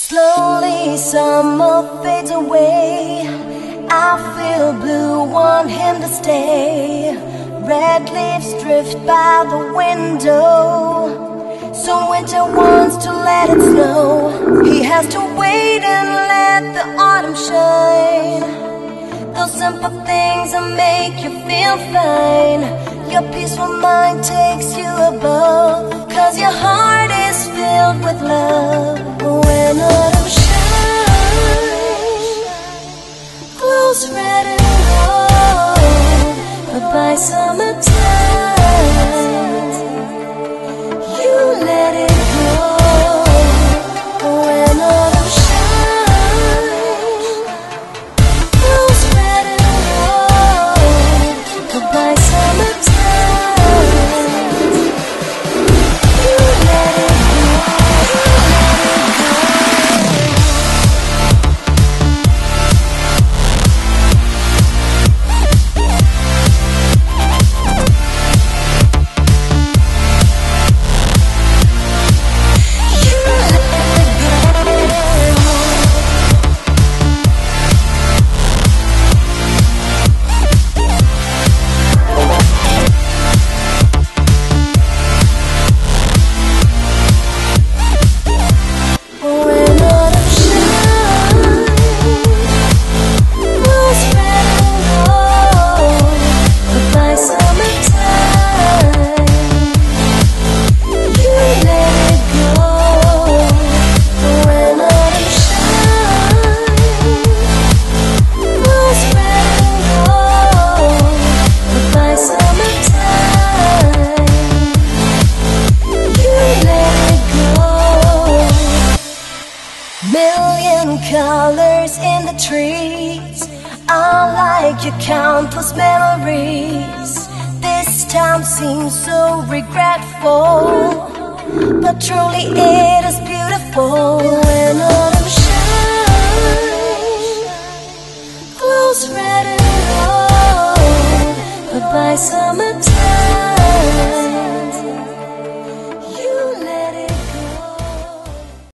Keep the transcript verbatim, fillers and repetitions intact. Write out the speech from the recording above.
Slowly summer fades away. I feel blue, want him to stay. Red leaves drift by the window, so winter wants to let it snow. He has to wait and let the autumn shine. Those simple things that make you feel fine. Your peaceful mind takes you above, 'cause your heart is filled with love. When autumn shines, glows red and gold, but by summertime, you let it go. When autumn shines, glows red and gold, but by summertime, you let it go. Million colors in the trees, I like your countless memories. This time seems so regretful, but truly it is beautiful. When autumn shines, glows red and gold, but by summer